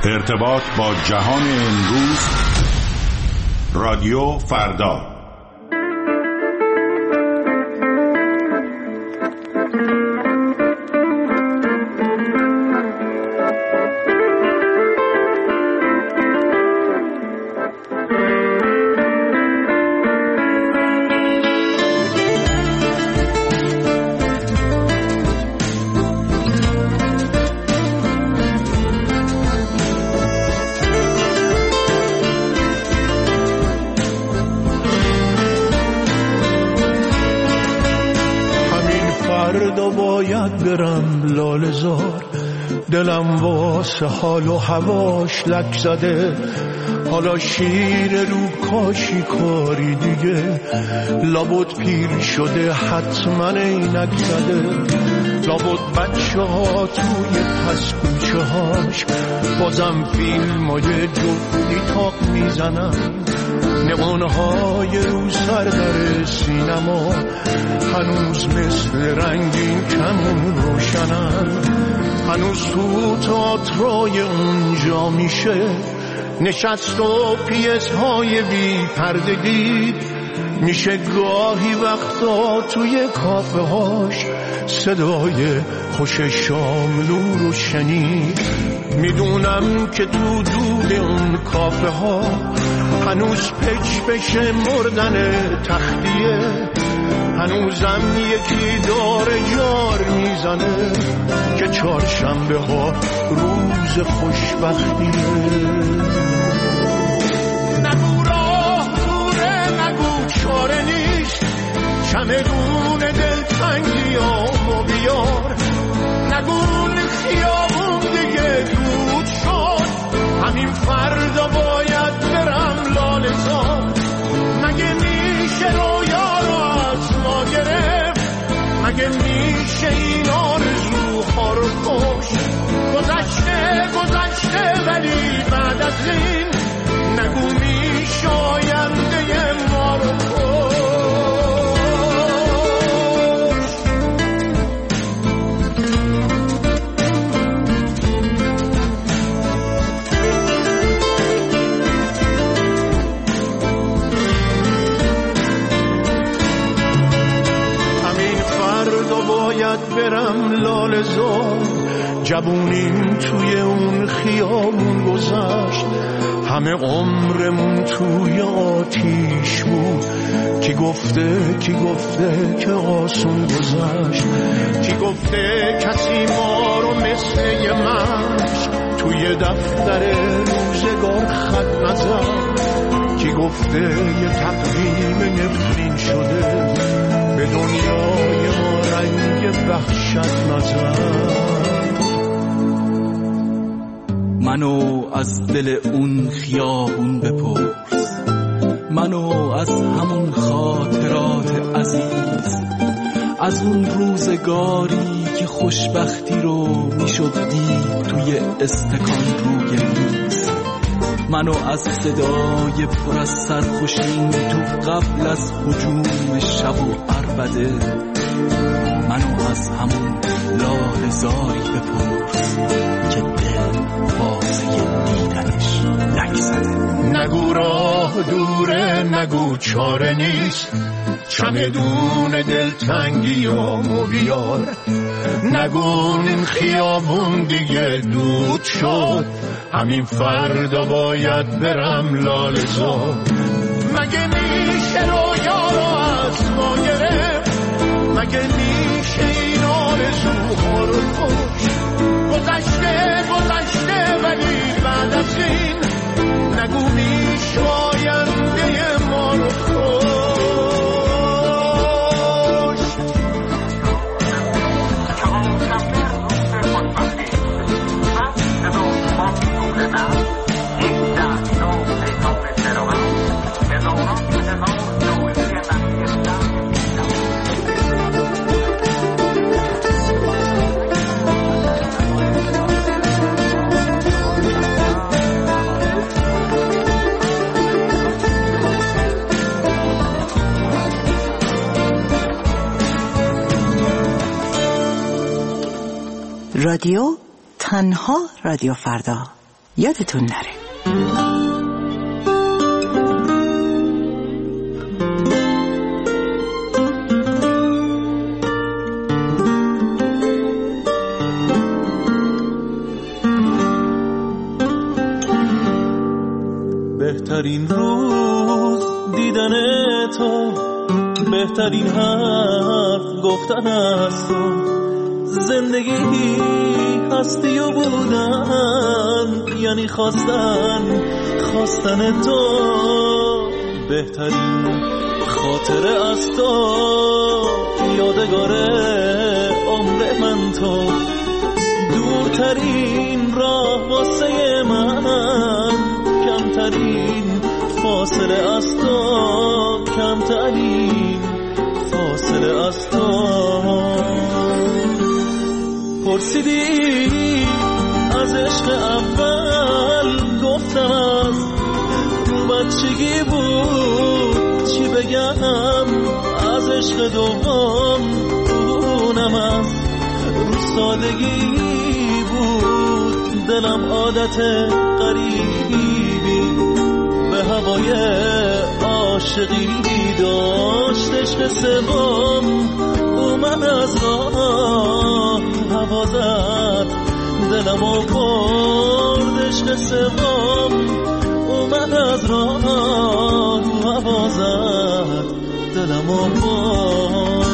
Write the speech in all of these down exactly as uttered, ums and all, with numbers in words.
ارتباط با جهان امروز، رادیو فردا. برم لاله زار، دلم واسه حال و هواش لک زده. حالا شیر رو کاشی کاری دیگه، لابد پیر شده حتما اینک زده. لابد بچه ها توی پس کوچه هاش بازم فیلم های جفتی تاق میزنن. نمانهای رو سر در سینما هنوز مثل رنگین کمون روشنن. هنوز تو تئاترای اونجا میشه نشست و پیس‌های بی پردگی. میشه گاهی وقتا توی کافه هاش صدای خوش شاملو رو شنید. میدونم که تو دود اون کافه ها هنوز پچ بشه مردن تختیه. هنوزم یکی داره جار میزنه که چهارشنبه ها روز خوشبختیه. نگو راه دوره، نگو چاره نیست، چمدون دلتنگی آمو بیار. نگو خیابون دیگه دود شد، همین فردا باید برم لاله زار. مگه میشه رویا رو از ما گرفت؟ مگه میشه این آرزوها رو کشت؟ گذشته گذشته ولی بعد از این نگو میشه آینده ما رو کشت. برم لاله زار، جوونیم توی اون خیابون گذشت. همه عمرمون توی آتیش بود. کی گفته کی گفته که آسون گذشت؟ کی گفته کسی ما رو مثل یه مشت توی دفتر روزگار خط نزد؟ کی گفته یه تقویم نفرین شده به دنیای ما رنگ وحشت نزد؟ منو از دل اون خیابون بپرس، منو از همون خاطرات عزیز، از اون روزگاری که خوشبختی رو میشد دید توی استکان روی میز. منو از صدای پر از سرخوشی تو قبل از هجوم شب و عربده، منو از همون لاله زاری بپرس که دل واسه دیدنش لک زده. نگو راه دوره، نگو چاره نیست، چمدون دلتنگی آمو بیار. نگو این خیابون دیگه دود شد، همین فردا باید برم لاله زار. مگه میشه رویا رو از ما گرفت؟ مگه میشه این آرزوها رو کشت؟ گذشته گذشته ولی بعد از این نگو میشه آینده ما رو کشت. رادیو تنها رادیو فردا. یادتون نره. بهترین روز دیدن تو، بهترین حرف گفتن از تو، زندگی هستی و بودن یعنی خواستن خواستن تو. بهترین خاطره از تو، یادگار عمر من تو، دورترین راه واسه من، کمترین فاصله از تو، کمترین فاصله از تو. پرسیدی از عشق اول، گفتم از تو بچگی بود، چی بگم از عشق دوم، اونم از رو سادگی بود. دلم عادت غریبی به هوای عاشقی داشت، عشق سوم اومد از راه هوا زد، دلمو برد. عشق سوم اومد از راه هوا زد، دلمو برد.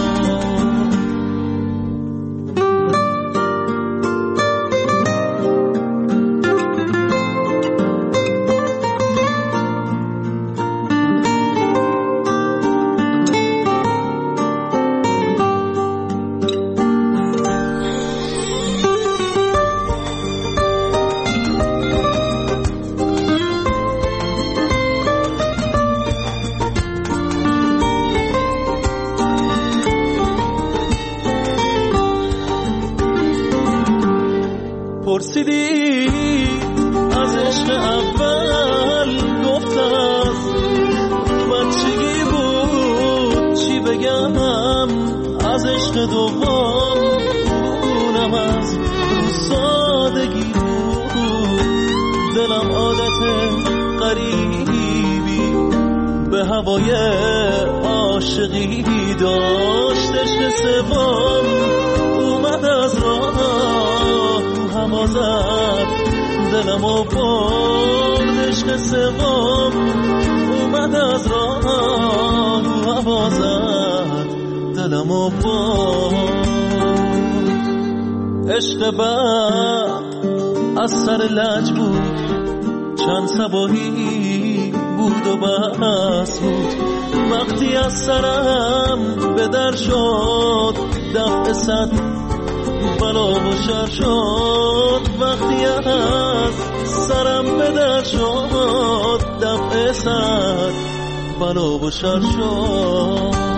پرسیدی از عشق اول، گفتم از بچگی بود، چی بگم از عشق دوم، اونم از رو سادگی بود. دلم عادت غریبی به هوای عاشقی داشت، عشق سوم اومد از راه هوا زد، دلمو برد. عشق سوم اومد از راه هوا زد، دلمو برد. عشق بعد از سر لج بود، چند صباحی بود و بس بود. وقتی از سرم به در شد، دفع صد بلا و شر شد. وقتی از سرم به در شد، دفع صد بلا و شر شد.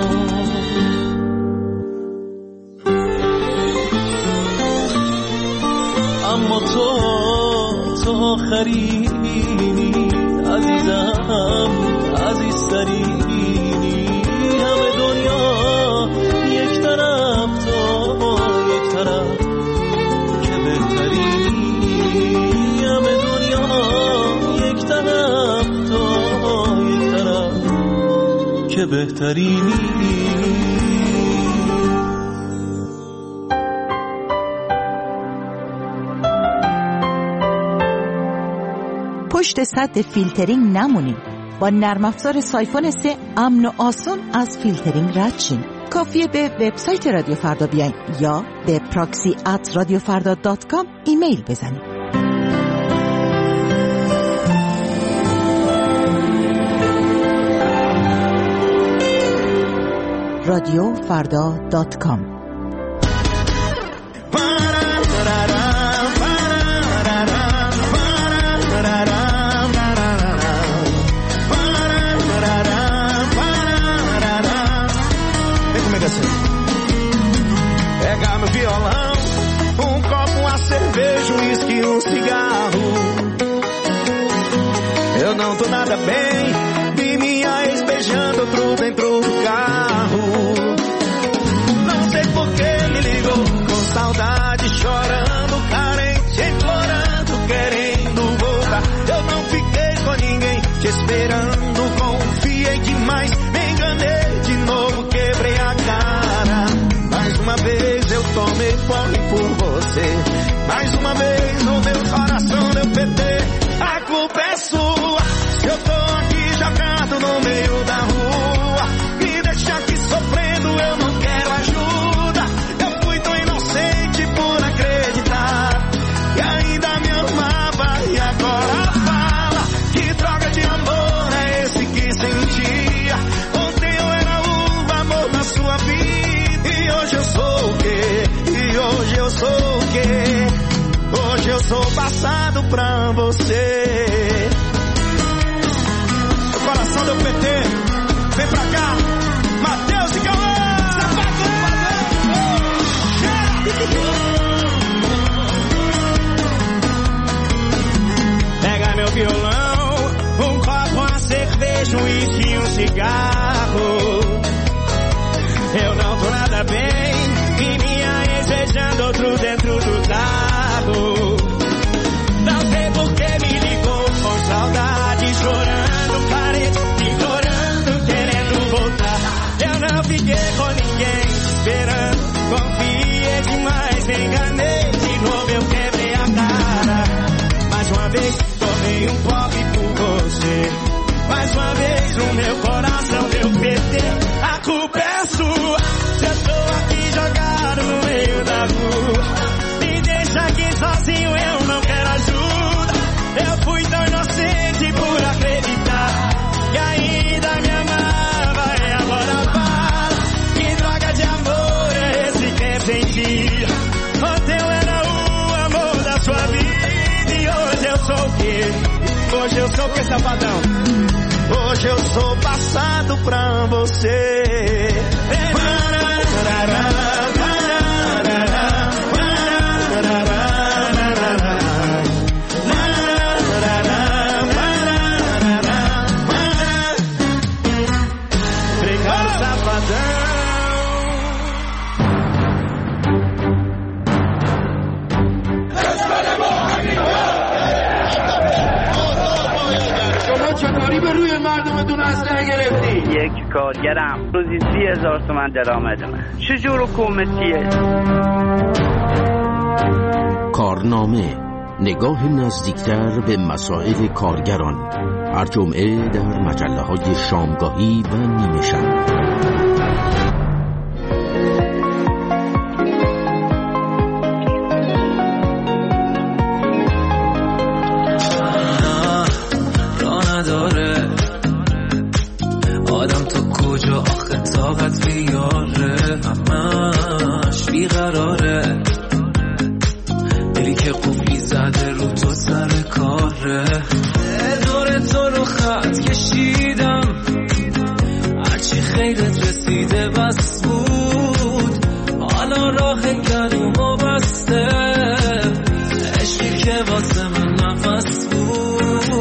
اما تو تو آخرینی عزیزم، عزیزترینی. همه دنیا یک طرف، تو یک طرف که بهترینی. همه دنیا یک طرف، تو یک طرف که بهترینی. پشت سد فیلترینگ نمونید. با نرم افزار سایفون سه امن و آسون از فیلترینگ رد شین. کافیه به وبسایت رادیو فردا بیاین یا به پراکسی ات رادیو فردا دات کام ایمیل بزنید. رادیو فردا دات کام. Pega meu violão, um copo, uma cerveja, um uísque e um cigarro. Eu não tô nada bem, vi minha ex beijando outro dentro do carro. Não sei por que me ligou, com saudade, chorando, carente, implorando, querendo voltar. esperando, confiei demais, me enganei de novo, quebrei a cara. Mais uma vez eu tomei porre por você, mais uma vez no meu coração deu P T. A culpa é sua, se eu tô aqui jogado no meio da rua, me deixa aqui sofrendo, eu não quero ajuda. Eu fui tão inocente por acreditar que ainda me amava e agora fala que droga de amor é esse que sentia. Ontem eu era o amor da sua vida e hoje eu sou o quê? E hoje eu sou o quê? Hoje eu sou passado pra você. O coração deu P T, vem pra cá, Matheus e Cauã. Pega meu violão, um copo, uma cerveja, um uísque e um cigarro. Eu não tô nada bem, e minha ex beijando outro dentro do carro. Não sei por que me ligou com saudade, chorando, parede, implorando, querendo voltar. Eu não fiquei com ninguém, esperando, confiei demais, me enganei, de novo eu quebrei a cara. Mais uma vez, tomei um pobre por você, mais uma vez o meu coração deu P T. A culpa é sua, se eu tô aqui jogado no meio da rua, me deixa aqui sozinho, eu não quero ajuda. Eu fui tão inocente por acreditar que ainda me amava e agora fala que droga de amor é esse que sentia. Ontem eu era o amor da sua vida e hoje eu sou o quê? Hoje eu sou o que, safadão? Hoje eu sou passado pra você. Obrigado, safadão. شما چطوری به روی مردمتون اسلحه گرفتی؟ یک کارگرم روزی سی هزار تومن درآمدمه. چجور حکومتیه؟ کارنامه، نگاه نزدیکتر به مسائل کارگران، هر جمعه در مجله های شامگاهی و نیمه شب. آدم تو کجا آخه طاقت بیاره، همش بیقراره، دلی که قفلی زده رو تو سر کاره. دور تو رو خط کشیدم، هرچی خیرت رسیده بس بود، حالا راه گلومو بسته، عشقی که واسه من نفس بود.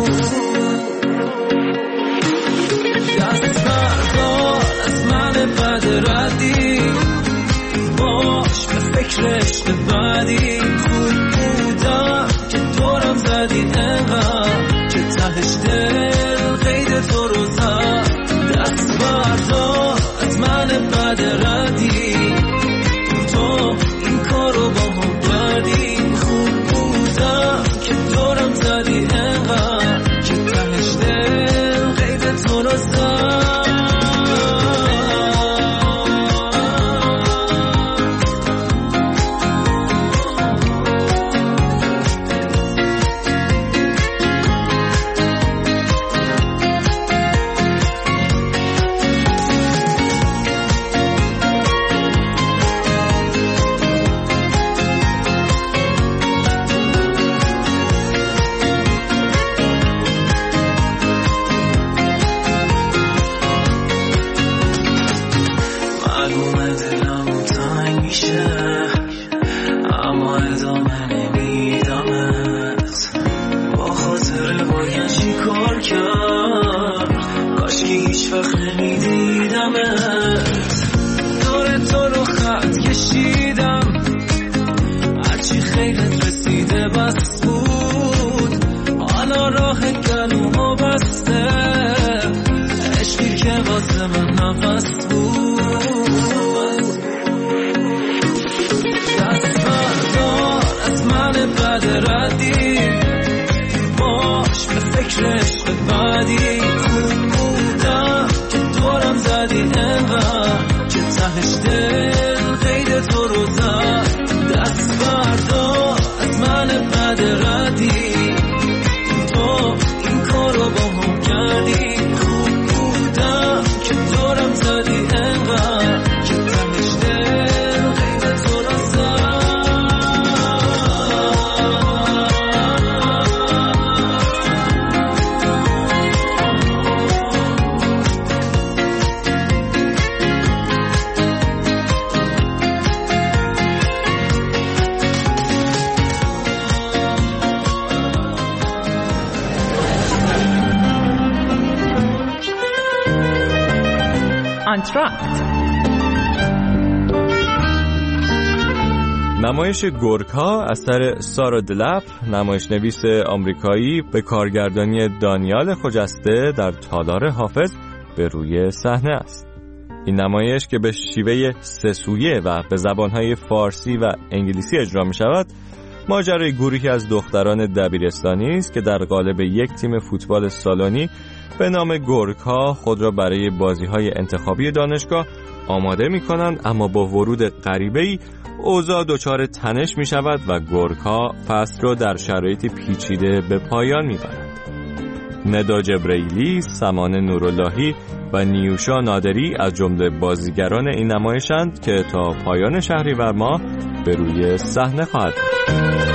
ردی باش به فکر عشق بعدی، خوب بودم که دورم زدی انقدر که تهش دل قید تو رو زد. دست بردار از من بد ردی، تو این کارو با هم کردی. خوب بودم که دورم زدی انقدر که تهش دل قید تو رو زد. بس بود، حالا راه گلومو بسته، نفس بود. دست بردار از من بد ردی، باش به فکر عشق بعدی. خوب بودم که دورم زدی انقدر که تهش دل قید تو رو زد. دست بردار از من بد ردی، تو این کار رو با هم کردی. خوب بودم که دورم زدی انقدر که تهش دل قید تو رو زد. آنتراکت. نمایش گورکا اثر سارا دلپ، نمایشنویس آمریکایی، به کارگردانی دانیال خجسته در تالار حافظ به روی صحنه است. این نمایش که به شیوه سه سویه و به زبانهای فارسی و انگلیسی اجرا می شود، ماجرای گروهی از دختران دبیرستانی است که در قالب یک تیم فوتبال سالنی به نام گورکا خود را برای بازی‌های انتخابی دانشگاه آماده می‌کنند، اما با ورود غریبه‌ای اوضاع دچار تنش می‌شود و گورکا فصل را در شرایطی پیچیده به پایان می‌برد. ندا جبرئیلی، سمان نوراللهی و نیوشا نادری از جمله بازیگران این نمایشند که تا پایان شهریور ماه به روی صحنه خواهد بود.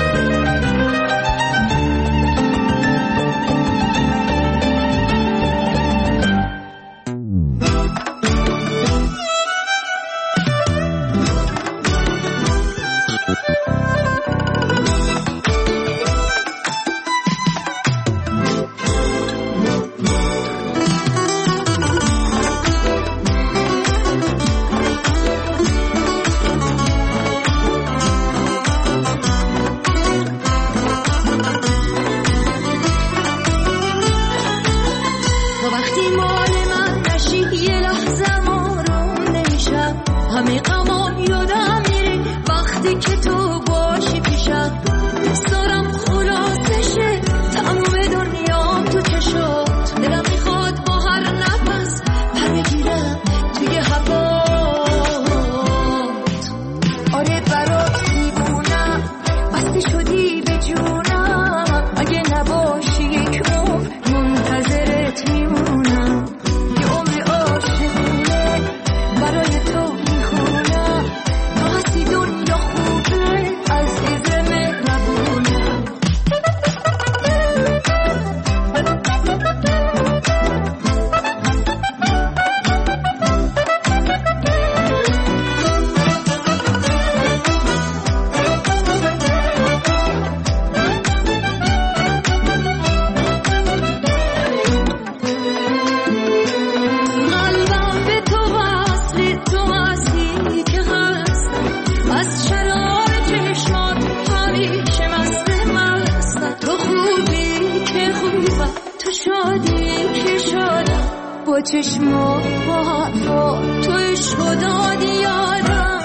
چشمو با حرفا توی شدادی یادم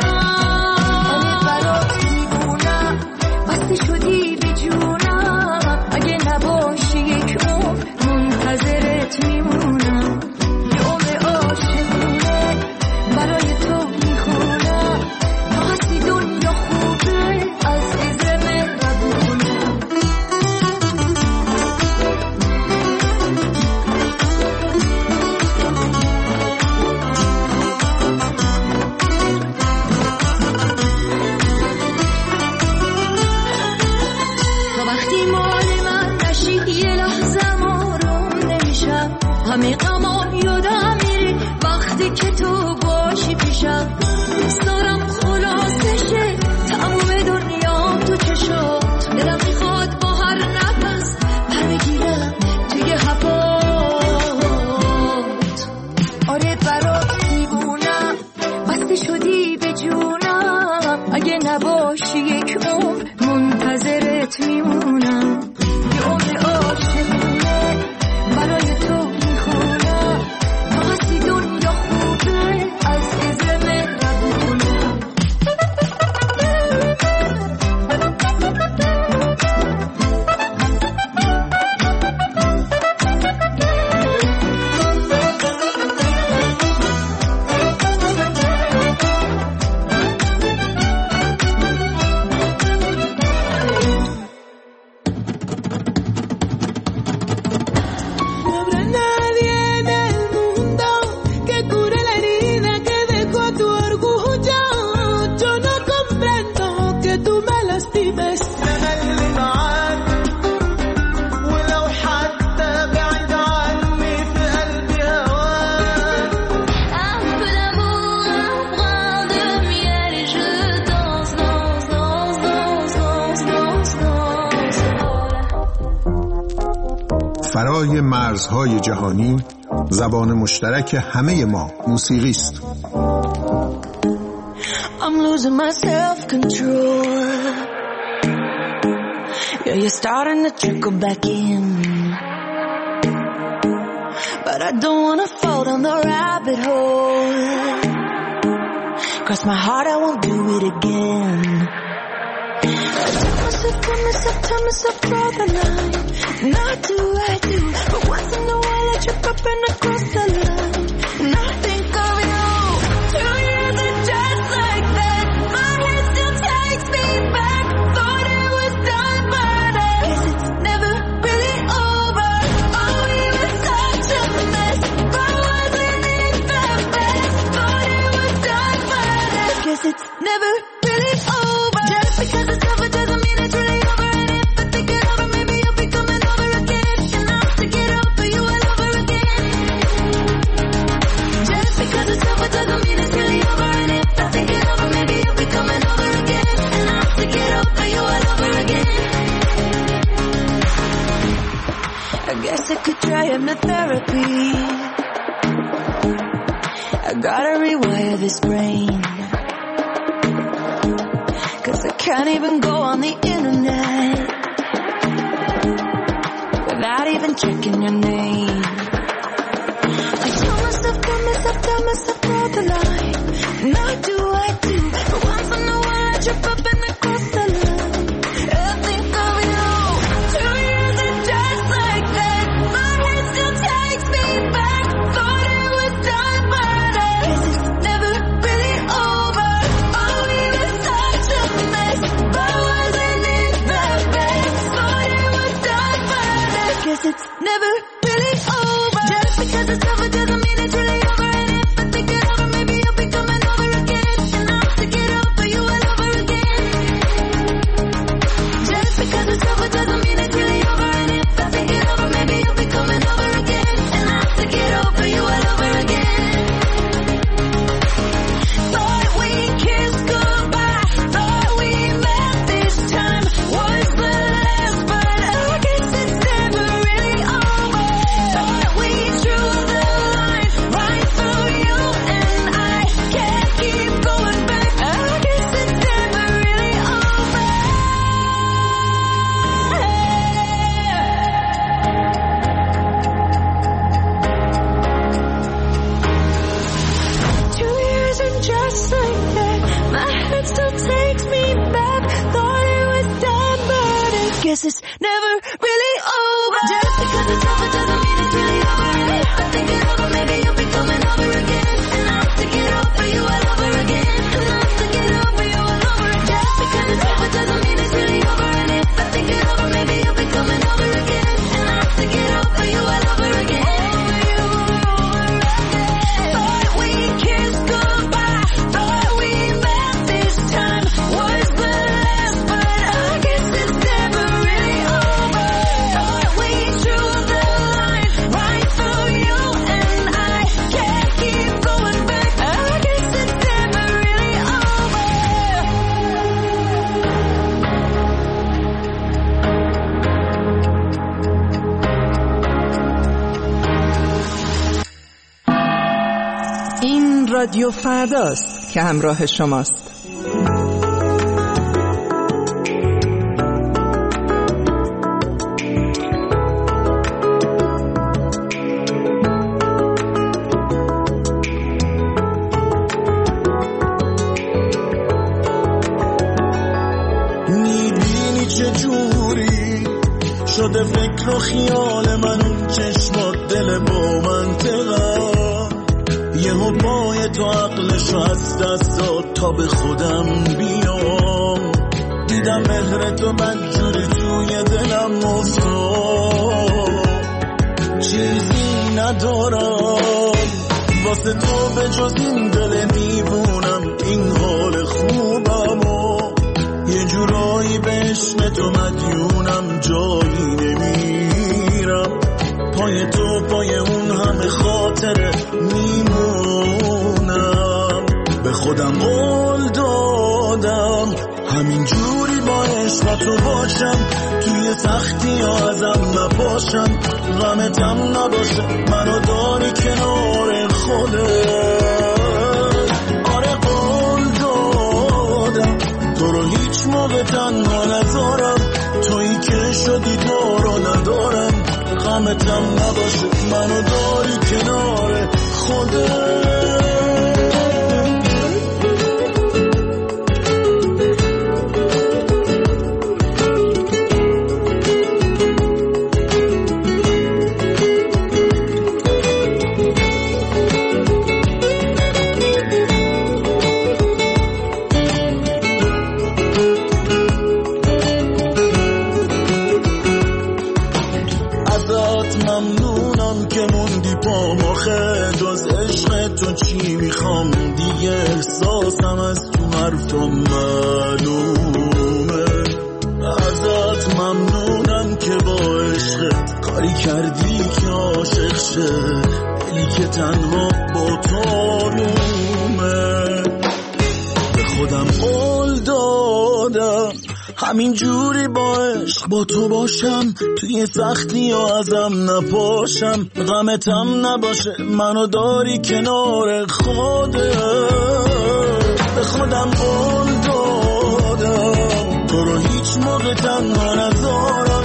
برات میبونم بسته شدی به جونم اگه نباشی یک عمر منتظرت میمونم یه عمر عاشقونه برای تو میخونم تا هستی دنیا خوبه از عزم مهربونم همه غمام یادم میره وقتی که تو باشی پیشم دارم خلاصشه تموم دنیا تو چشات دلم میخواد با هر نفس پر بگیرم توی هوات آره برات میبونم بسته شدی به جونم اگه نباشی یک عمر منتظرت میمونم یه عمر عاشقونه برای تو میخونم برای مرزهای جهانی زبان مشترک همه ما موسیقی است. I'm losing my self-control. Yeah, you're starting to trickle back in. But I don't wanna fall down the rabbit hole. Cross my heart, I won't do it again. I tell myself, tell myself, tell myself, draw the line. Not do I do, but once in a while I trip up and I cross the line. And I think of you. Two years are just like that. My head still takes me back. Thought it was done, but I guess it's never really over. Oh, we were such a mess, but wasn't it the best? Thought it was done, but I guess it's never really over. Just because it's over doesn't mean it's really over. And if I think it over, maybe you'll be coming over again. And I'll stick it over you all over again. Just because it's over doesn't mean it's really over. And if I think it over, maybe you'll be coming over again. And I'll stick it over you all over again. I guess I could try hypnotherapy. I gotta rewire this brain. Cause I can't even go on the internet without even checking your name. I tell myself, tell myself, tell myself, draw the line. Not do I do, but once in a while I trip up and I cross the line. I think of you. Two years are just like that. My head still takes me back. Thought it was done, but I guess it's never really over. Oh, we were such a mess, but wasn't it the best? Thought it was done, but I guess it's never really over. Just because it's over doesn't mean it's really over. And if I think it over, maybe you'll be coming over again. And I'll stick it over you all over again. Just because it's over doesn't mean it's really over. And if I think it over, maybe you'll be coming over again. And I'll stick it over you all over again. Thought we kissed goodbye. Thought we met this time was the last, but I guess it's never really over. Thought we drew the line right through you and I can't keep going back. I guess it's never really over. Two years and just like that, my head still takes me back. Thought it was done, but I guess it's never really over. Just because it's over doesn't mean it's really over. And if I think it over, maybe you'll be coming over again. And I'll stick it over you all over again. And I'll stick it over you all over again. Just because it's over doesn't mean it's really over. And if I think it over, maybe you'll be coming over again. And I'll stick it over you all over again. Thought we kissed goodbye. Thought we met this time was the last, but I guess it's never really over. Thought we drew the line right through you and I can't keep going back. I guess it's never really over. این رادیو فرداست که همراه شماست. میبینی چه جوری شده فکر و خیال من، اون چشمات دل با منطقه یهو پای تو عقلشو از دست داد تا به خودم بیام. دیدم مهر تو بدجوری توی دلم افتاد، چیزی ندارم واسه تو به جز این دل دیوونم. این حال خوبم و یه جورایی به عشق تو مدیونم، جایی نمیرم پای تو پای اون همه خاطره میمونم. به خودم قول دادم همین جوری با عشق تو باشم، توی سختی ها ازم نپاشم غمتم نباشه منو داری کنار خودت. آره قول دادم تو رو هیچ موقع تنها نذارم، تویی که شدی تو رو ندارم غمتم نباشه منو داری کنار خودت. احساسم از تو حرفم معلومه، ازت ممنونم که با عشقت کاری کردی که عاشق شه دلی که تنها با تو آرومه. به خودم قول دادم همین جوری با عشق با تو باشم، توی سختی و ازم نپاشم غمتم نباشه منو داری کنار خودت. به خودم قول دادم تو رو هیچ موقع تنها نذارم،